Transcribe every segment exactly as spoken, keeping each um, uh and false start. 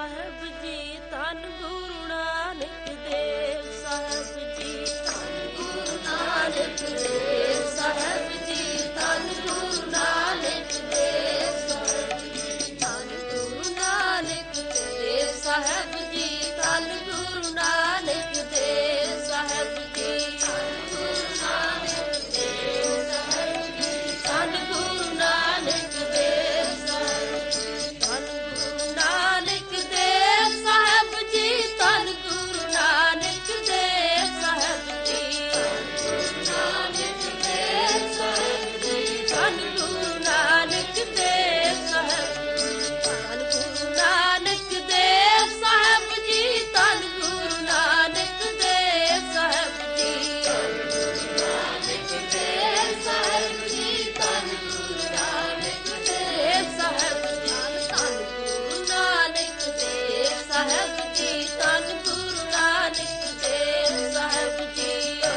ਸਾਹਿਬ ਜੀ ਧੰਨ ਗੁਰੂ ਨਾਨਕ ਦੇਵ ਸਾਹਿਬ ਜੀ ਧੰਨ ਗੁਰੂ ਨਾਨਕ ਦੇਵ ਸਾਹਿਬ ਜੀ ਧੰਨ ਗੁਰੂ ਨਾਨਕ ਦੇਵ ਸਾਹਿਬ ਜੀ ਧੰਨ ਗੁਰੂ ਨਾਨਕ ਦੇਵ ਸਾਹਿਬ ਜੀ ਧੰਨ ਗੁਰੂ ਨਾਨਕ ਦੇਵ ਸਾਹਿਬ ਜੀ ਧੰਨ ਗੁਰੂ ਨਾਨਕ ਦੇਵ ਸਾਹਿਬ ਜੀ ਧੰਨ ਗੁਰੂ ਨਾਨਕ ਦੇਵ ਸਾਹਿਬ ਧੰਨ ਗੁਰੂ ਨਾਨਕ ਦੇਵ ਸਾਹਿਬ ਜੀ ਧੰਨ ਗੁਰੂ ਨਾਨਕ ਦੇਵ ਸਾਹਿਬ ਜੀ ਧੰਨ ਗੁਰੂ ਨਾਨਕ ਦੇਵ ਸਾਹਿਬ ਧੰਨ ਗੁਰੂ ਨਾਨਕ ਦੇਵ ਸਾਹਿਬ ਜੀ ਧੰਨ ਗੁਰੂ ਨਾਨਕ ਦੇਵ ਸਾਹਿਬ ਜੀ ਧੰਨ ਗੁਰੂ ਨਾਨਕ ਦੇਵ ਸਾਹਿਬ ਜੀ ਧੰਨ ਗੁਰੂ ਨਾਨਕ ਦੇਵ ਸਾਹਿਬ ਜੀ ਧੰਨ ਗੁਰੂ ਨਾਨਕ ਦੇਵ ਸਾਹਿਬ ਜੀ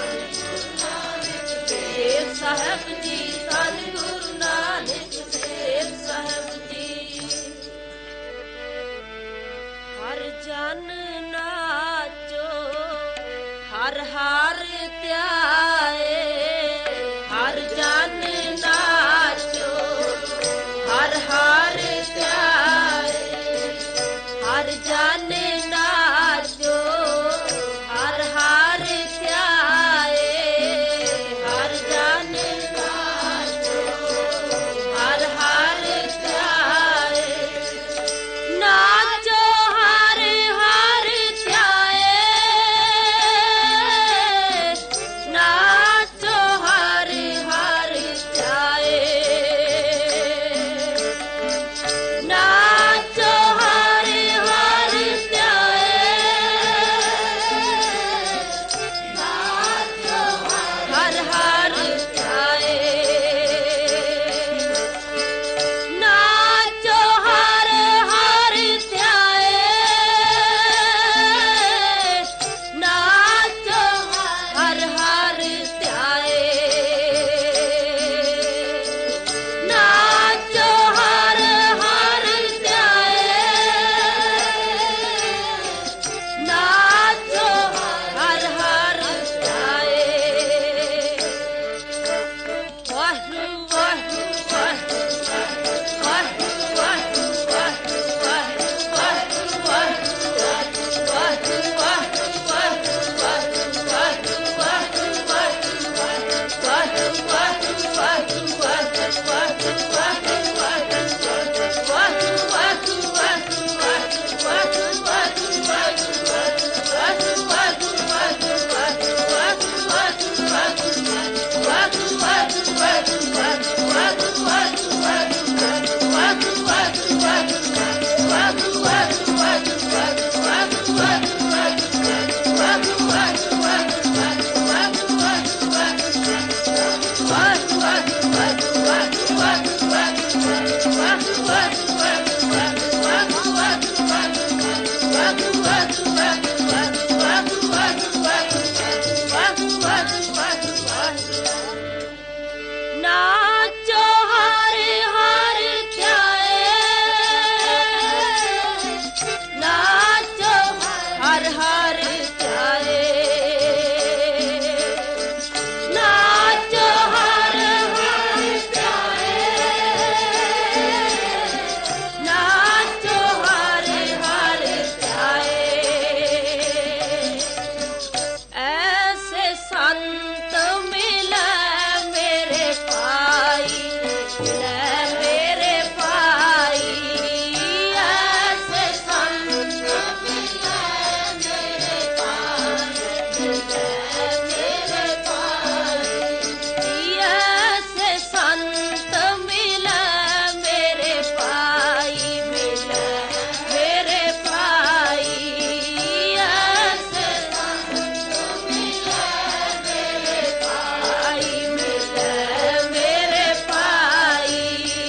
ਦੇਵ ਸਾਹਿਬ ਜੀ ਧੰਨ ਗੁਰੂ ਨਾਨਕ ਦੇਵ ਸਾਹਿਬ ਜੀ ਹਰ ਜਨ ਨਾਚੋ ਹਰ ਹਰ ਧਿਆਏ ਹਰ ਜਨ ਨਾਚੋ ਹਰ ਹਰ ਧਿਆਏ ਹਰ ਜਨ ਨਾਚੋ ਹਰ ਹਰ ਧਿਆਏ ਹਰ ਜਨ ਨਾਚੋ ਹਰ ਹਰ ਧਿਆਏ ਨਾਚੋ ਹਰ ਹਰ ਧਿਆਏ ਨਾਚੋ ਹਰ ਹਰ ਧਿਆਏ ਨਾਚੋ ਹਰ ਹਰ ਧਿਆਏ ਨਾਚੋ ਹਰ ਹਰ ਧਿਆਏ ਨਾਚੋ ਹਰ ਹਰ ਧਿਆਏ ਨਾਚੋ ਹਰ ਹਰ ਧਿਆਏ ਨਾਚੋ ਹਰ ਹਰ ਧਿਆਏ ਨਾਚੋ ਹਰ ਹਰ ਧਿਆਏ ਵਾਹਿਗੁਰੂ ਵਾਹਿਗੁਰੂ ਵਾਹਿਗੁਰੂ ਵਾਹਿਗੁਰੂ ਵਾਹਿਗੁਰੂ ਵਾਹਿਗੁਰੂ ਨਾਚੋ ਹਰ ਹਰ ਧਿਆਏ ਨਾਚੋ ਹਰ ਹਰ ਧਿਆਏ ਨਾਚੋ ਹਰ ਹਰ ਧਿਆਏ ਨਾਚੋ ਹਰ ਹਰ ਧਿਆਏ ਐਸੇ ਸੰਤ ਮਿਲੇ ਮੇਰੇ ਭਾਈ ਲੈ ਮੇਰੇ ਭਾਈ ਐਸੇ ਸੰਤ ਮਿਲੇ ਮੇਰੇ ਭਾਈ ਲੈ ਮੇਰੇ ਭਾਈ ਐਸੇ ਸੰਤ ਮਿਲੇ ਮੇਰੇ ਭਾਈ ਮਿਲੇ ਮੇਰੇ ਭਾਈ ਐਸੇ ਸੰਤ ਮਿਲੇ ਮੇਰੇ ਭਾਈ ਮਿਲੇ ਮੇਰੇ ਭਾਈ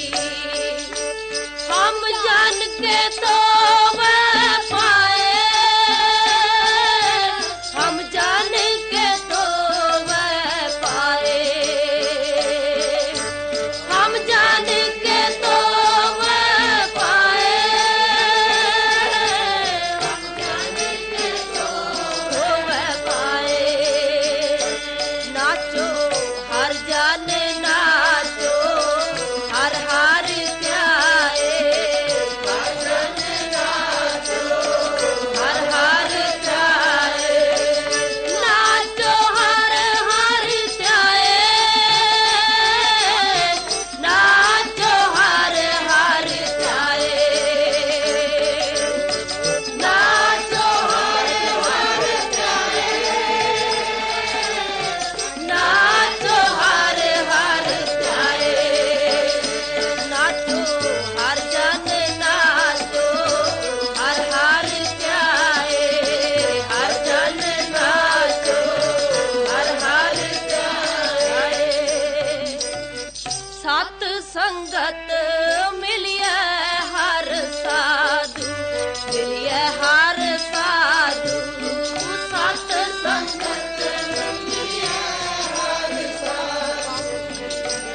ਹਮ ਜਨ ਕੇ ਤੋਵੇ ਪਾਏ ਹਮ ਜਨ ਕੇ ਤੋਵੇ ਪਾਏ ਹਮ ਜਨ ਕੇ ਤੋਵੇ ਪਾਏ ਮਿਲਿਆ ਹਰ ਸਾਧੂ ਸਤ ਸੰਗਤ ਮਿਲਿਆ ਹਰ ਸਾਧੂ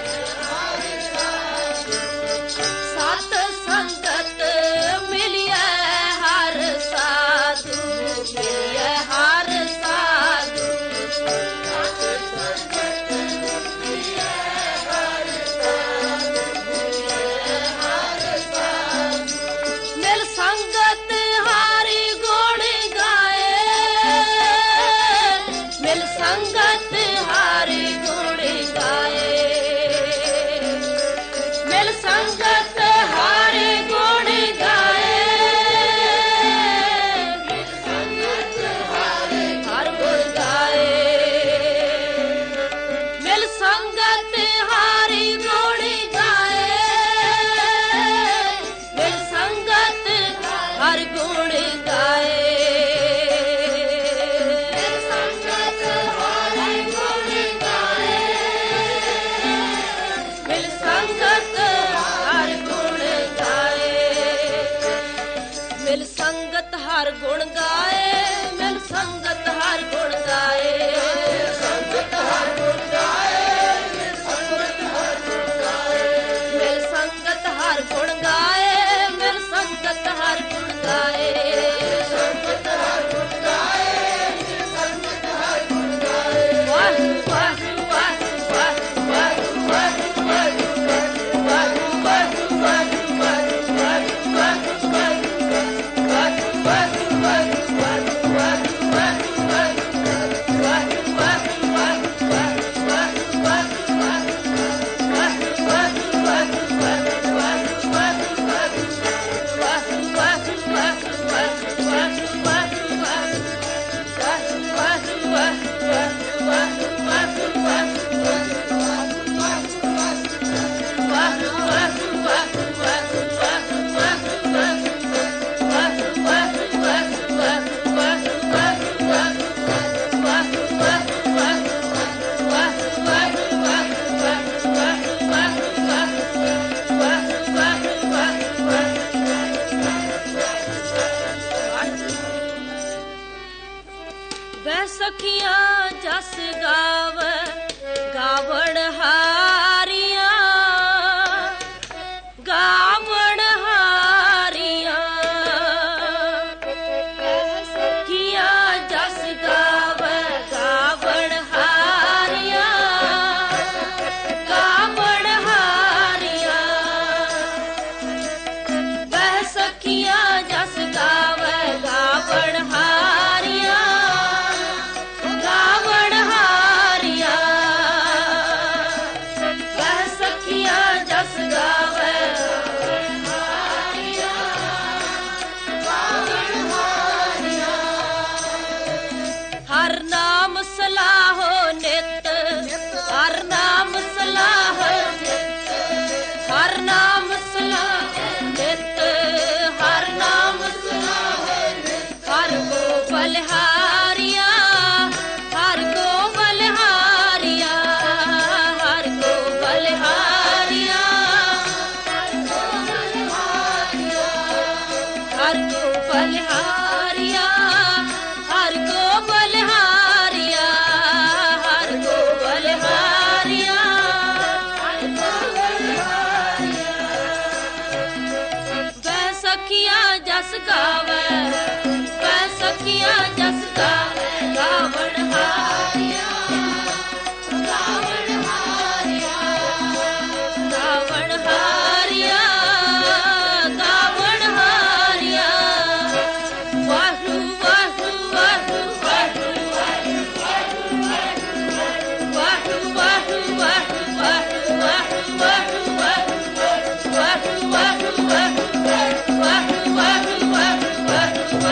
ਸਤ ਸੰਗਤ ਮਿਲਿਆ ਹਰ ਸਾਧੂ ਮਿਲਿਆ ਹਰ ਸਾਧੂ ਮਿਲ ਸੰਗਤ ਹਾਰੀ ਗੁਣ ਗਾਏ ਮਿਲ ਸੰਗਤ ਹਾਰੀ ਗੁਣ ਗਾਏ ਮਿਲ ਸੰਗਤ ਹਾਰੀ ਗੁਣ ਗਾਏ ਮਿਲ ਸੰਗਤ ਹਾਰੀ ਹਰ ਗੁਣ ਗਾਏ ਮਿਲ ਸੰਗਤ ਹਾਰੀ ਗੁਣ ਗਾਏ ਮਿਲ ਸੰਗਤ ਹਰ ਗੁਣ ਗਾਏ ਮਿਲ ਸੰਗਤ ਹਾਰੀ ਗੁਣ ਗਾਏ ਮਿਲ ਸੰਗਤ ਹਰ ਗੁਣ ਗਾਏ ਮਿਲ ਸੰਗਤ ਹਰ ਗੁਣ ਗਾਏ ਮਿਲ ਸੰਗਤ ਹਰ ਗੁਣ ਗਾਏ ਸੰਗਤ ਹਰ ਗੁਣ ਗਾਏ ਮਿਲ ਸੰਗਤ ਹਰ ਗੁਣ ਗਾਏ ਮਿਲ ਸੰਗਤ ਹਰ ਗੁਣ ਗਾਏ ਸੰਗਤ ਹਰ ਗੁਣ ਗਾਏ ਮਿਲ ਸੰਗਤ ਹਰ ਗੁਣ ਗਾਏ ਵਾਹ ਵਾਹ ਵਾਹ ਵਾਹ ਵਾਹ ਵਾਹ ਵਾਹ ਵੈ ਸਖੀਆਂ ਜਸ ਗਾਵ ਗਾਵਣ ਹਾਰੀਆਂ ਗਾਵਣ ਹਾਰੀਆਂ ਸਖੀਆਂ ਜਸ ਗਾਵ ਗਾਵਣ ਹਾਰੀਆਂ ਗਾਵਣ ਹਾਰੀਆਂ ਵੈ ਸਖੀਆਂ ਜਸ ਗਾਵ ਗਾਵਣ ਹਾਰੀਆਂ ਗਾਵਣ ਹਾਰੀਆਂ ਵੈ ਸਖੀਆਂ ਜਸ ਗਾਵੇ ਹਾਰੀਆਂ ਗਾਵਣ ਹਾਰੀਆਂ ਹਰ ਨਾਮ ਸਲਾਹੋ ਨਿਤ ਹਰ ਨਾਮ ਸਲਾਹ ਹਰ ਨਾਮ ਸਲਾਹ ਨਿਤ ਹਰ ਨਾਮ ਸਲਾਹ ਹਰ ਕੋ ਬਲਿਹਾਰੀਆਂ ਹਰ ਕੋ ਬਲਿਹਾਰੀਆਂ ਹਰ ਕੋ ਬਲਿਹਾਰੀਆਂ ਹਰ ਕੋ ਬਲਿਹਾਰੀਆਂ ਹਰ ਕੋ ਬਲਿਹਾਰੀਆਂ ਹਰ ਕੋ ਬਲਿਹਾਰੀਆਂ ਹਰ ਕੋ ਬਲਿਹਾਰੀਆਂ ਵੈ ਸਖੀਆਂ ਜਸ ਗਾਵੇ ਵੈ ਸਖੀਆਂ ਜਸ ਗਾਵੇ ਗਾਵਣ ਹਾਰੀਆਂ ਗਾਵਣ ਹਾਰੀਆਂ ਗਾਵਣ ਹਾਰੀਆਂ ਗਾਵਣ ਹਾਰੀਆਂ ਵਾਹਿਗੁਰੂ ਵਾਹਿਗੁਰੂ ਵਾਹਿਗੁਰੂ ਵਾਹਿਗੁਰੂ ਵਾਹਿਗੁਰੂ ਵਾਹਿਗੁਰੂ ਵਾਹਿਗੁਰੂ ਵਾਹਿਗੁਰੂ ਵਾਹਿਗੁਰੂ ਵਾਹਿਗੁਰੂ ਵਾਹਿਗੁਰੂ ਵਾਹਿਗੁਰੂ ਵਾਹਿਗੁਰੂ ਵਾਹਿਗੁਰੂ ਵਾਹਿਗੁਰੂ ਵਾਹਿਗੁਰੂ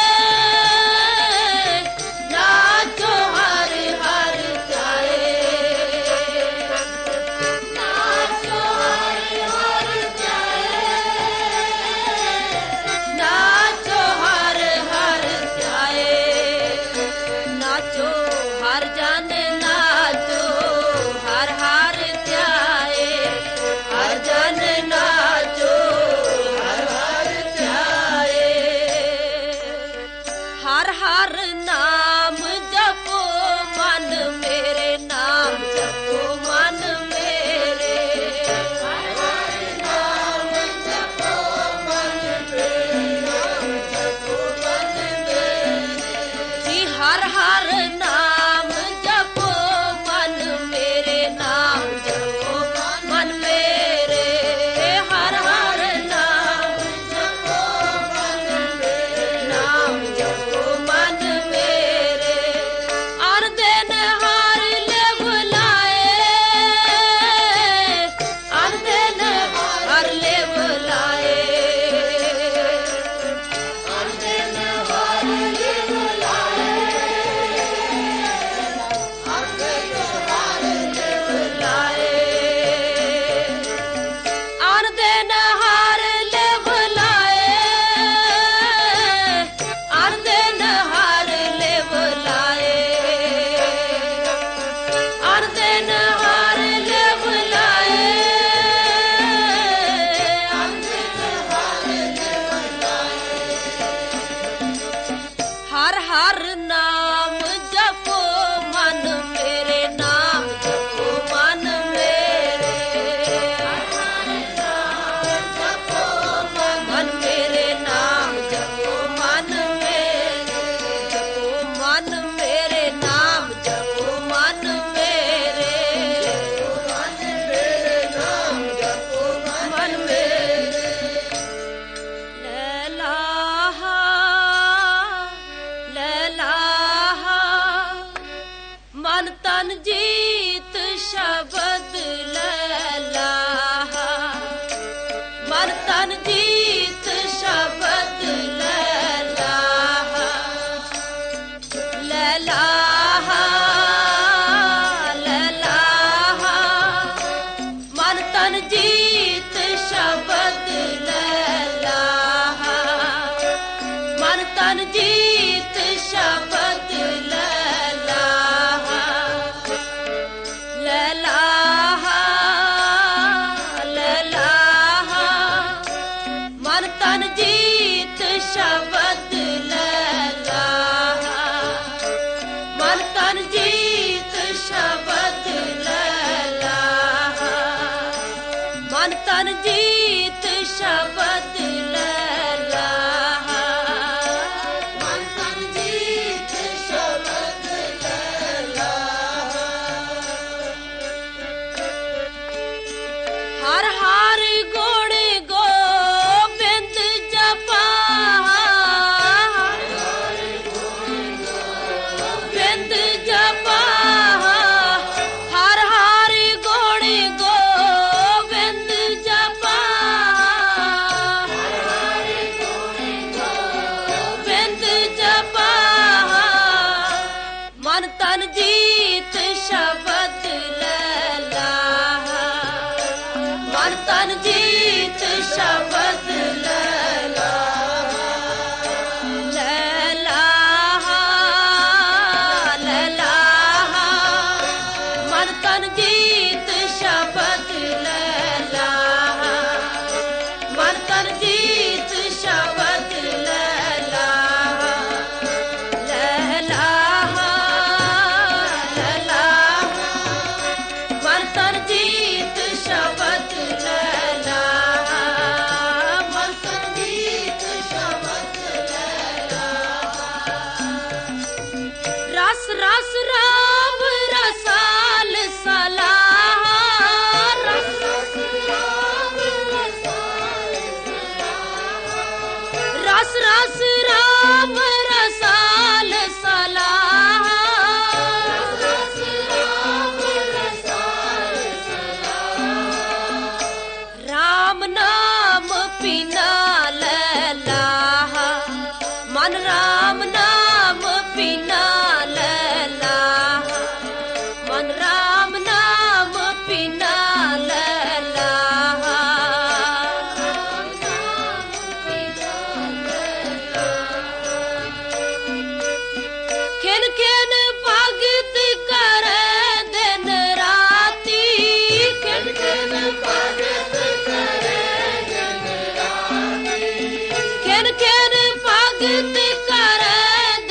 हर हर नाम जपो मन मेरे, नाम जपो मन मेरे। हर हर नाम जपो मन मेरे, नाम जपो मन मेरे। जी हर हर नाम जपो मन मेरे, नाम जपो मन मेरे। हर हर नाम जपो मन मेरे, नाम जपो मन मेरे। हर दिन हर ले बुलाए, हर दिन हर ले बुलाए, हर दिन हर ले बुलाए, हर दिन हर ले बुलाए। हर दिन हर ले बुलाए, हर दिन हर ले बुलाए, हर दिन हर ले बुलाए, हर दिन हर ले बुलाए। हर हर नाम जपो मन मेरे, नाम जपो मन मेरे। हर हर नाम जपो मन मेरे, नाम जपो मन मेरे। जपो मन मेरे, नाम जपो मन मेरे, मन मेरे, नाम जपो मन मेरे। लैलाहा लैलाहा मन तन जीत शब्द लैलाहा, मन तन जीत शब्द लैलाहा। लैलाहा लैलाहा मन तन जीत शब्द लैलाहा, मन तन जीत शब्द लैलाहा। लैलाहा लैलाहा मन तन जीत शब्द लैलाहा, मन तन जीत शब्द लैलाहा, मन तन जीत शब्द लैलाहा, मन तन जीत शब्द लैलाहा। हर हर गुण गोबिंद जपा, हर हर गुण गोबिंद जपा, हर हर गुण गोबिंद जपा, हर हर गुण गोबिंद जपा। मन तन जीत शब्द लैलाहा, मन तन जीत शब्द लैलाहा। लैलाहा लैलाहा मन तन जीत शब्द लैलाहा, मन तन जीत शब्द लैलाहा। लैलाहा लैलाहा मन तन जीत शब्द लैलाहा, मन तन जीत शब्द लैलाहा। रस रस राम रसाल सलाहा, रस रस राम रसाल सलाहा, रस रस राम रसाल सलाहा, रस रस राम रसाल सलाहा। राम नाम पीना लैलाहा, मन राम नाम पीना लैलाहा, मन राम नाम पीना लैलाहा, राम नाम पीना लैलाहा। खिन खिन भगत करे दिन राती, खिन खिन भगत करे दिन राती, खिन खिन भगत करे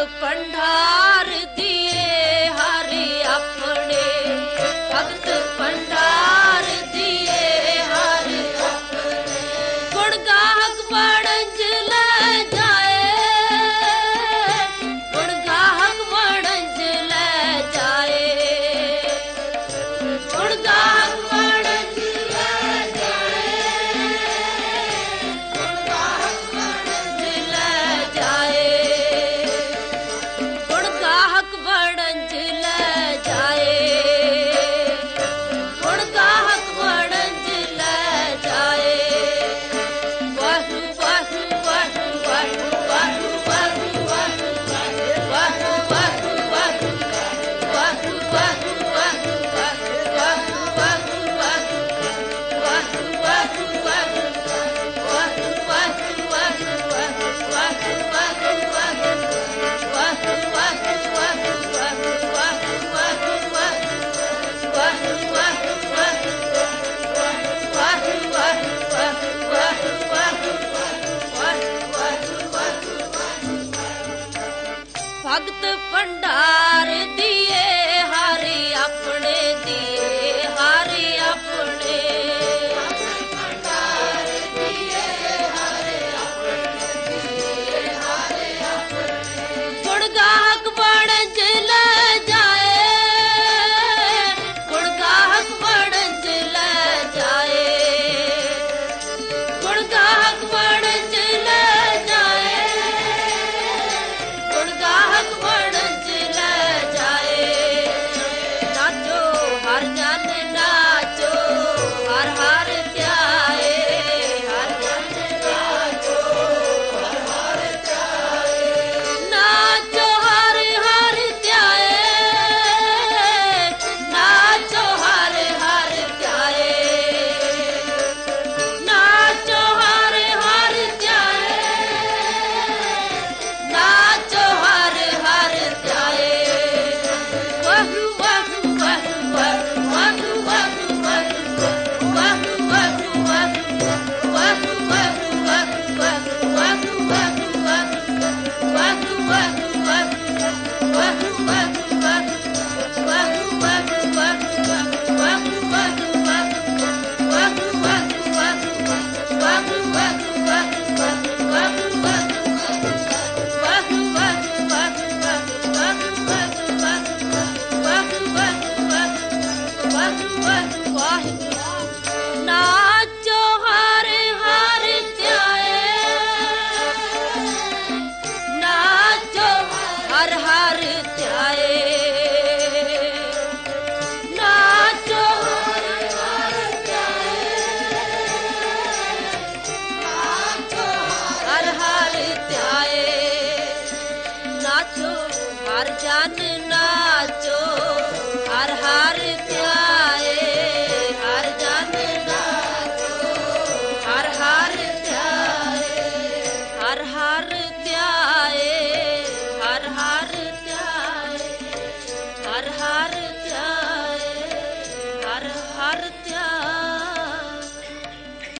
ਭੰਡਾਰ ਦੀਏ ਹਰਿ ਆਪਣੇ ਭਗਤ ਭੰਡਾਰ ਦੀਏ ਹਰਿ ਆਪਣੇ ਗੁਣ ਗਾਹਕ ਵਣਜ ਲੈ ਜਾਏ ਗੁਣ ਗਾਹਕ ਵਣਜ ਲੈ ਜਾਏ ਗੁਣ ਗਾਹਕ ਵਣਜ ਲੈ ਜਾਏ ਗੁਣ ਗਾਹਕ ਵਣਜ ਲੈ ਜਾਏ ਗੁਣ ਗਾਹਕ ਵਣਜ ਲੈ ਜਾਏ ਗੁਣ ਗਾਹਕ ਵਣਜ ਲੈ ਜਾਏ ਵਾਹਿ ਵਾਹਿ ਵਾਹਿ ਵਾਹਿ ਵਾਹਿ ਵਾਹਿ ਵਾਹਿ ਵਾਹਿ ਵਾਹਿ ਵਾਹਿ ਵਾਹਿ ਵਾਹਿ ਵਾਹਿ ਭਗਤ ਭੰਡਾਰ ਦੀਏ ਹਰਿ ਆਪਣੇ ਦੀਏ ਹਰਿ ਆਪਣੇ ਭੰਡਾਰ ਦੀਏ ਹਰਿ ਆਪਣੇ ਦੀਏ ਹਰਿ ਆਪਣੇ ਗੁਣ ਗਾਹਕ ਵਣਜ ਲੈ ਜਾਏ ਗੁਣ ਗਾਹਕ ਵਣਜ ਲੈ ਜਾਏ ਗੁਣ ਗਾਹਕ ਵਣਜ ਲੈ ਜਾਏ ਗੁਣ ਗਾਹਕ ਵਣਜ ਲੈ ਜਾਏ ਨਾਚੋ ਹਰ ਜਨ ਨਾਚੋ ਹਰ ਹਰ ਧਿਆਏ ਹਰ ਜਨ ਨਾਚੋ ਹਰ ਹਰ ਧਿਆਏ ਨਾਚੋ ਹਰ ਹਰ ਧਿਆਏ ਨਾਚੋ ਹਰ ਹਰ ਧਿਆਏ ਨਾਚੋ ਹਰ ਹਰ ਧਿਆਏ ਨਾਚੋ ਹਰ ਹਰ ਧਿਆਏ ਵਾਹਿ ਵਾਹਿ ਵਾਹਿ ਵਾਹਿ ਵਾਹਿ ਵਾਹਿ ਵਾਹਿ ਵਾਹਿ ਵਾਹਿ ਵਾਹਿ ਵਾਹਿ ਵਾਹਿ ਵਾਹਿ ਵਾਹਿ ਵਾਹਿ ਨਾਚੋ ਹਰ ਹਰ ਧਿਆਏ ਨਾਚੋ ਹਰ ਹਰ ਧਿਆਏ ਨਾਚੋ ਹਰ ਹਰ ਧਿਆਏ ਨਾਚੋ ਹਰ ਹਰ ਧਿਆਏ ਨਾਚੋ ਹਰ ਜਨ ਨਾਚੋ ਹਰ ਹਰ ਧਿਆਏ ਹਰ ਜਨ ਨਾਚੋ ਹਰ ਹਰ ਧਿਆਏ ਹਰ ਹਰ ਧਿਆਏ ਹਰ ਹਰ ਧਿਆਏ ਹਰ ਹਰ ਧਿਆਏ ਹਰ ਹਰ